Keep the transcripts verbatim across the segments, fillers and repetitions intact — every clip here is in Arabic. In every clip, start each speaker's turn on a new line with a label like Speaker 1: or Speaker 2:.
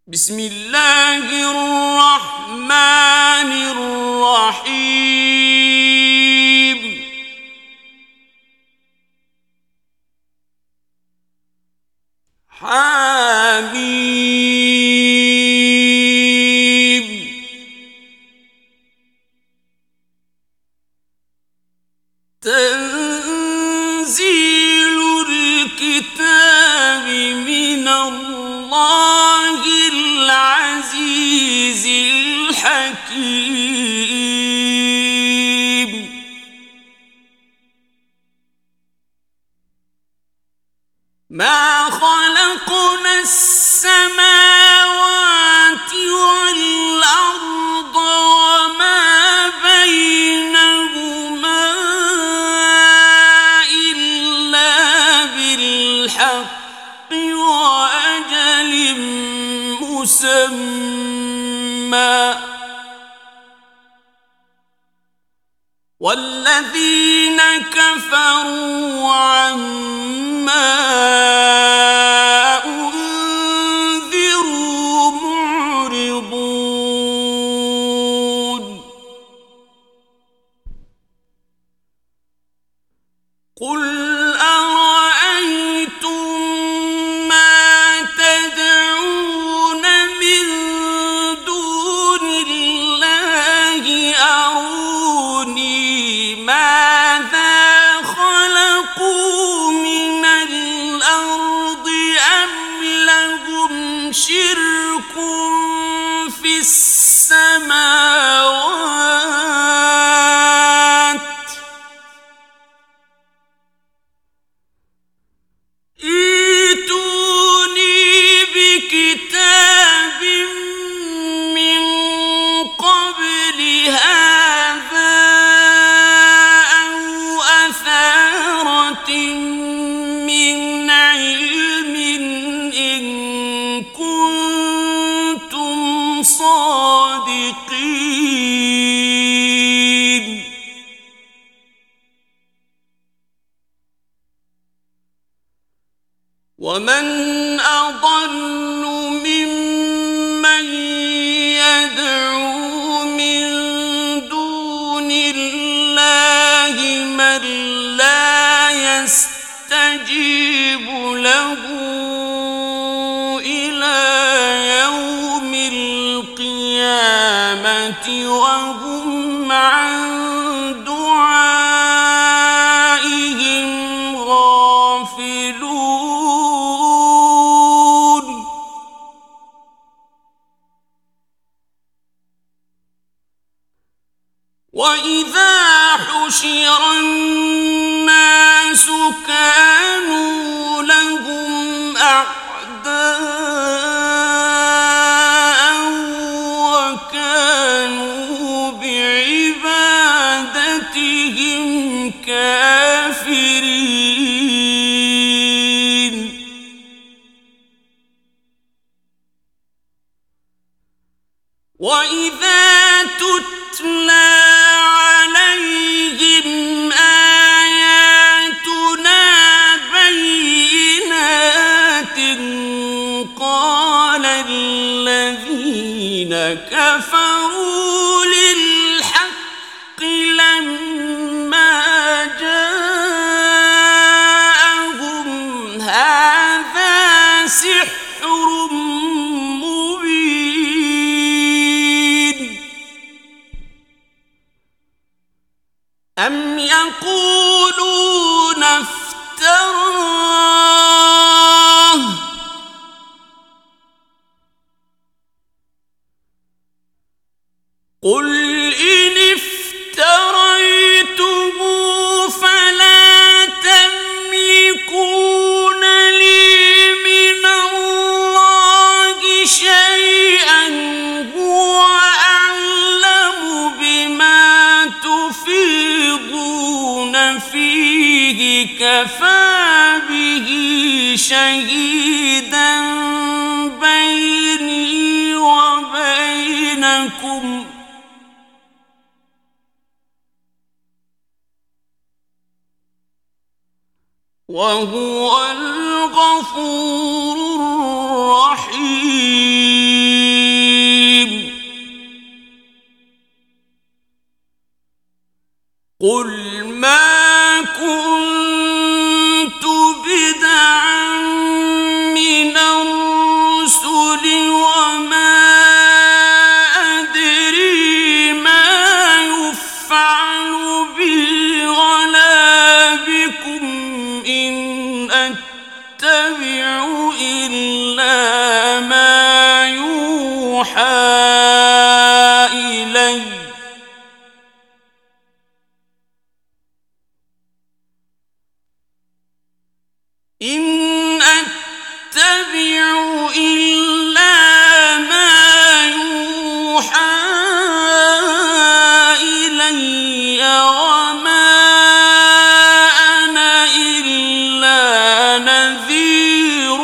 Speaker 1: بسم الله الرحمن الرحيم حميم تنزيل الكتاب من الله العزيز الحكيم ما خلقنا السماوات والأرض وما بينهما إلا بالحق وأجل مسمى والذين كفروا عما أنذروا معرضون قل أرأيتم ما تدعون من دون الله أروني ماذا خلقوا من الأرض أم لهم شرك في السماوات ائتوني بكتاب من قبل هذا أو أثارة من علم إن كنتم صادقين ومن أضل ممن يدعو من دون الله من لا يستجيب له إلى يوم القيامة وهم عن دعائهم غافلون وإذا حشر الناس كانوا لهم أعداء وكانوا بعبادتهم كافرين وإذا تتلى عليهم آياتنا بينات قال الذين كفروا للحق لما جاءهم هذا سحر مبين أم يقولون افتراه قل إن افتريته فلا تملكون لي من الله شيئا هو أعلم بما تفيضون فيه كفى به شهيدا بيني وبينكم وهو الغفور الرحيم قل ما كنت بدعا من الرسل وما أدري ما يفعل بي ولا بكم إن أتبع إلا ما يوحى إلي إن أتبع إلا ما يوحى إلي وما أنا إلا نذير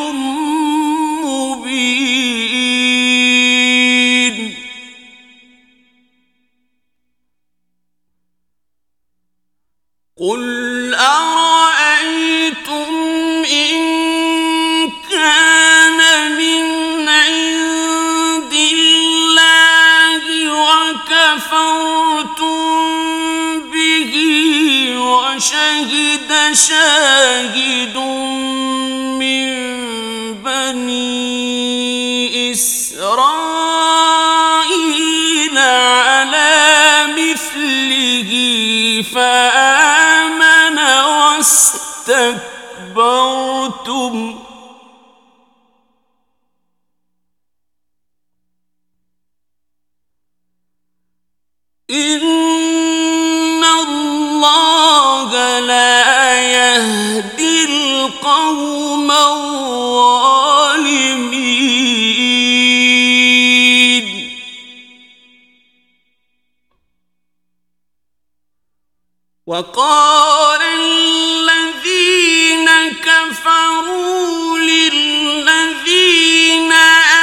Speaker 1: مبين قل أرأيتم إن كان من عند الله وكفرتم به وشهد شاهد من بني إسرائيل على مثله فآمن واستكبرتم إن الله لا يهدي القوم الظالمين وقال الذين كفروا للذين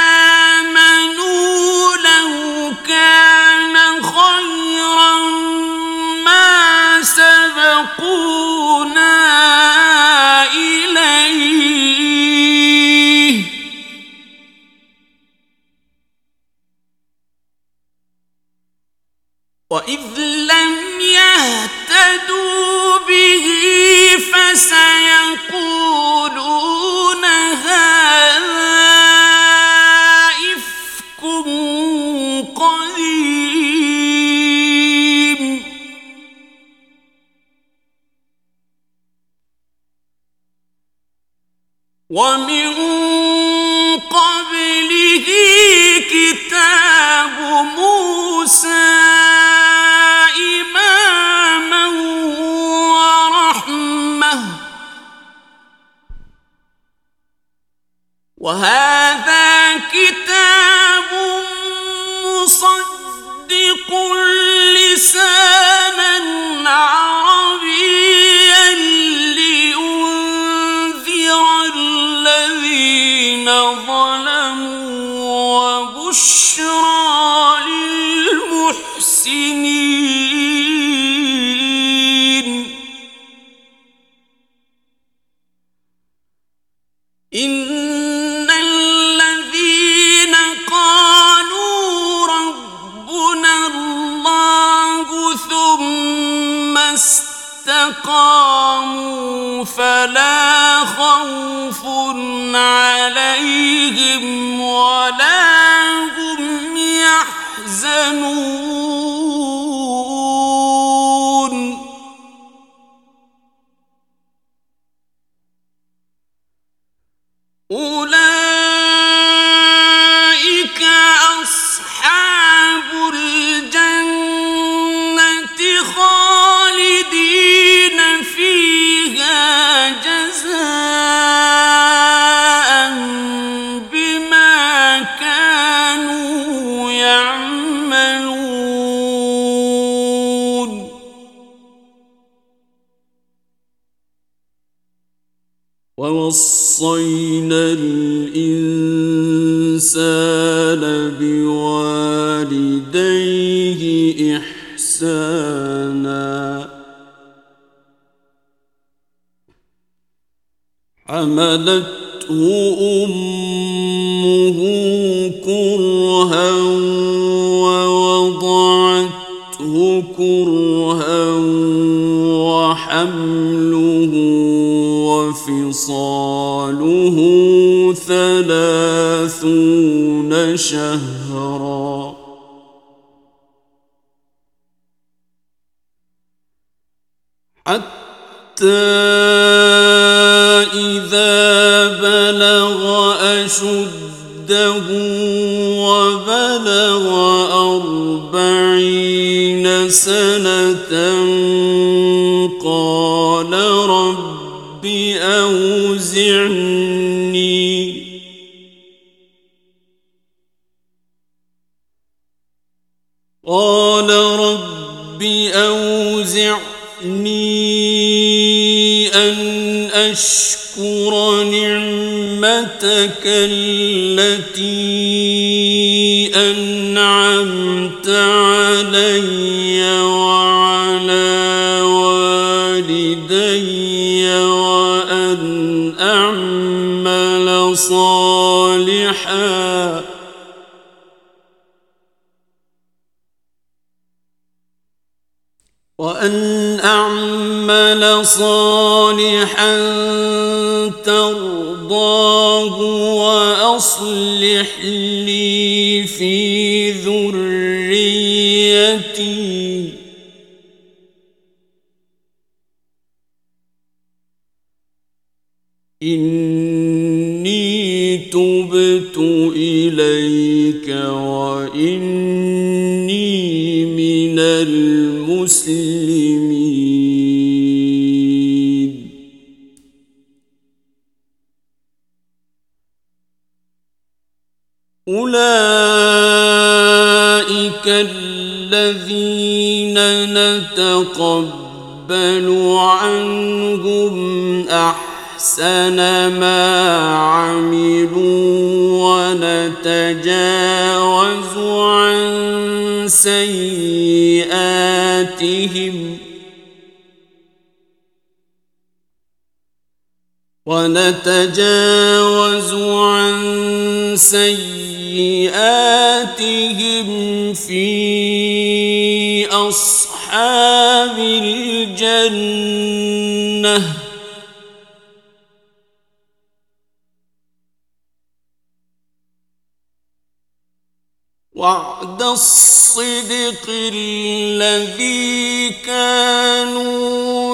Speaker 1: آمنوا لو كان خيرا ما سبقونا إليه وإذ لم يهتدوا به فسيقولون هذا إفك قديم ومن قبله كتاب موسى إماما ورحمة وهذا كتاب مصدق لسانا عربيا لينذر الذين ظلموا وبشرى للمحسنين إن الذين قالوا ربنا الله ثم استقاموا فلا خوف عليهم ولا هم يحزنون أولئك أصحاب الجنة خالدين فيها جزاء بما كانوا يعملون ووصينا الإنسان بوالديه إحسانا حملته أمه كرها ووضعته كرها ثلاثون شهرا حتى إذا بلغ أشده وبلغ أربعين سنة قال رب أوزعني قال رب أوزعني أن أشكر نعمتك التي أنعمت علي وعلى والدي وأن أعمل صالحا وأن أعمل صالحا ترضاه وأصلح لي في ذريتي إني تبت إليك وإني من المسلمين أولئك الذين نتقبل عنهم أحسن ما عملوا ونتجاوز عن سيئاتهم ونتجاوز عن سيئاتهم في أصحاب الجنة وعد الصدق الذي كانوا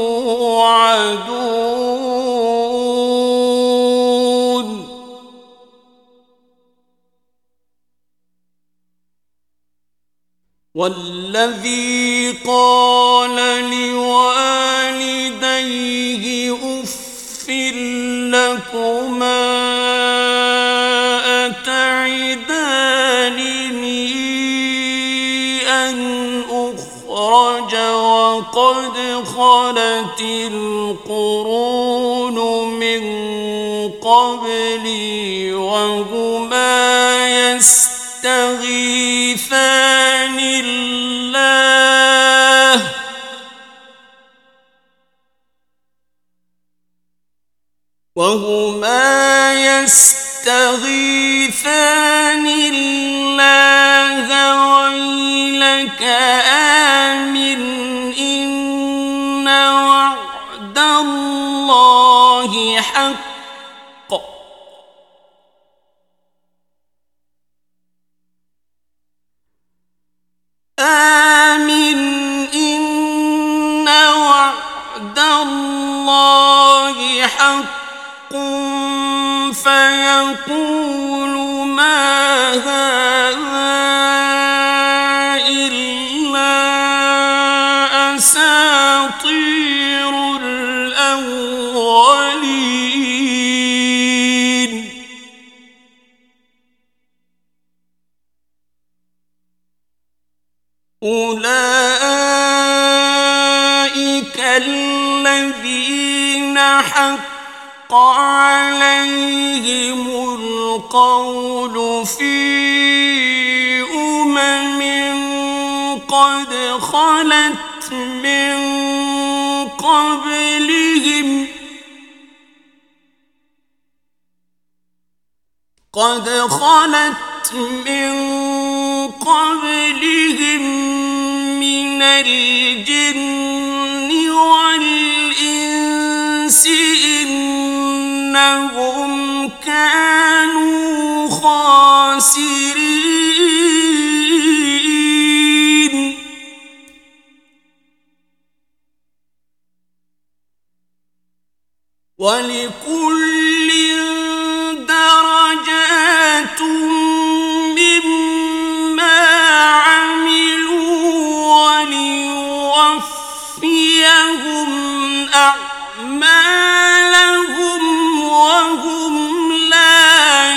Speaker 1: يوعدون والذي قال لوالديه أف لكما أتعدانني أن أخرج وقد خلت القرون من قبلي وهما يستغيثان الله وهما يستغيثان الله ويلك آمن إن وعد الله حق آمن إن وعد الله حق فيقول ما هذا إلا أساطير الأولين أولئك الذين حق عليهم القول في أمم قد خلت من قبلهم قد خلت من قبلهم من الجن والإنس إنهم كانوا الخاسرين. ولكل درجات مما عملوا وليوفيهم أعمالهم وهم لا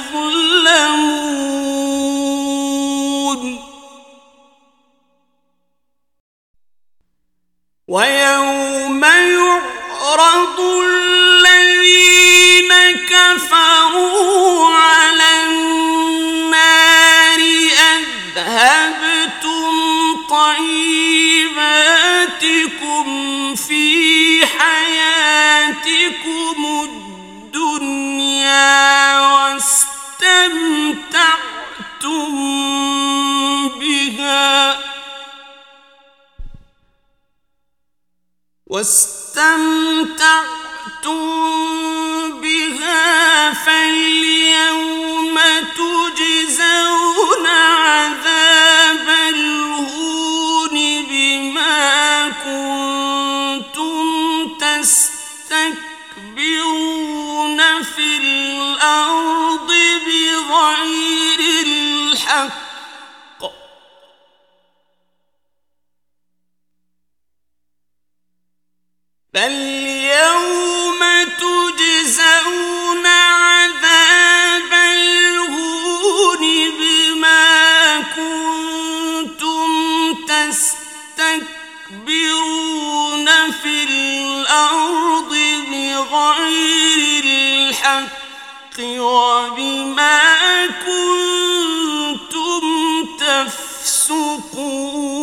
Speaker 1: يظلمون. ويوم يعرض الذين كفروا على النار أذهبتم طيباتكم في حياتكم الدنيا واستمتعتم بها واستمتعتم بها فاليوم تجزون عذاب الهون بما كنتم تستكبرون في الأرض بغير الحق فاليوم تجزون عذاب الهون بما كنتم تستكبرون في الأرض بغير الحق وبما كنتم تفسقون.